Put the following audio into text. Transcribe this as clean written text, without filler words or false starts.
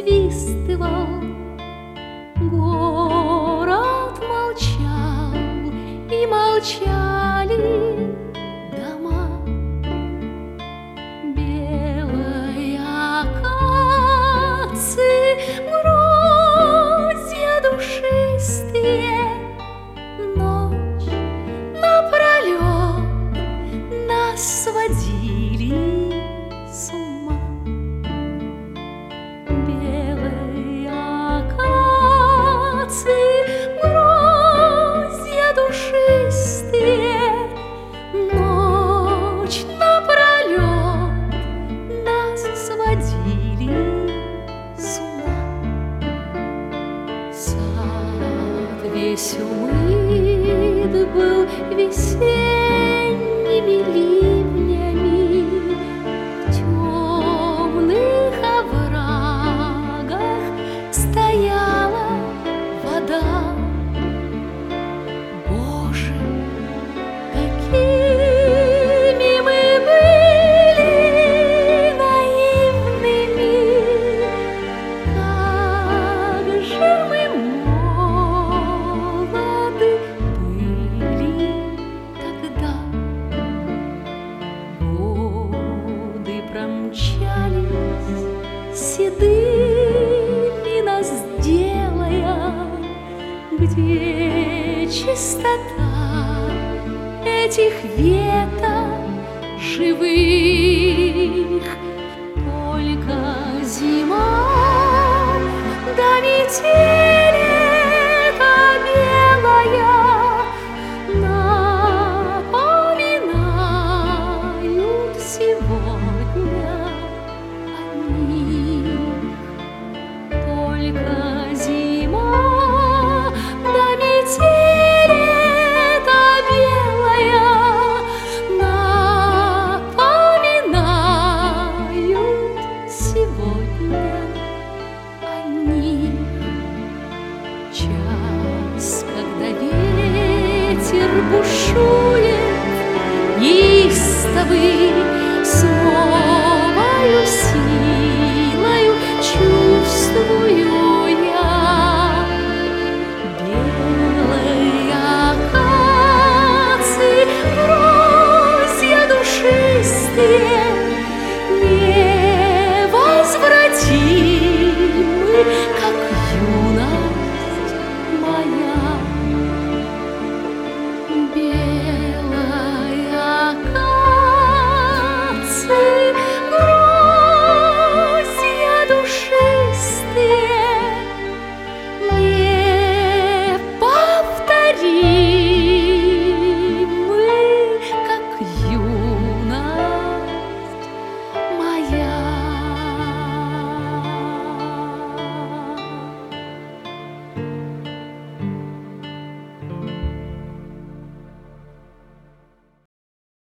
насвистывал, город молчал, и молчали дома. Белые акации, гроздья душистые, ночь напролет нас сводили с ума. Белые акации, гроздья душистые, ночь напролет нас сводили с ума. Сад весь умыт был весенними ливнями, в темных оврагах стояла вода. Боже, какими мы были наивными, как же мы молоды были тогда. Годы промчались, седыми нас делая. Где чистота этих веток живых? Только зима да метель эта белая напоминают сегодня о них. Только зима да метель эта белая напоминают сегодня о них. Час, когда ветер бушует неистовый, с новою силою чувствую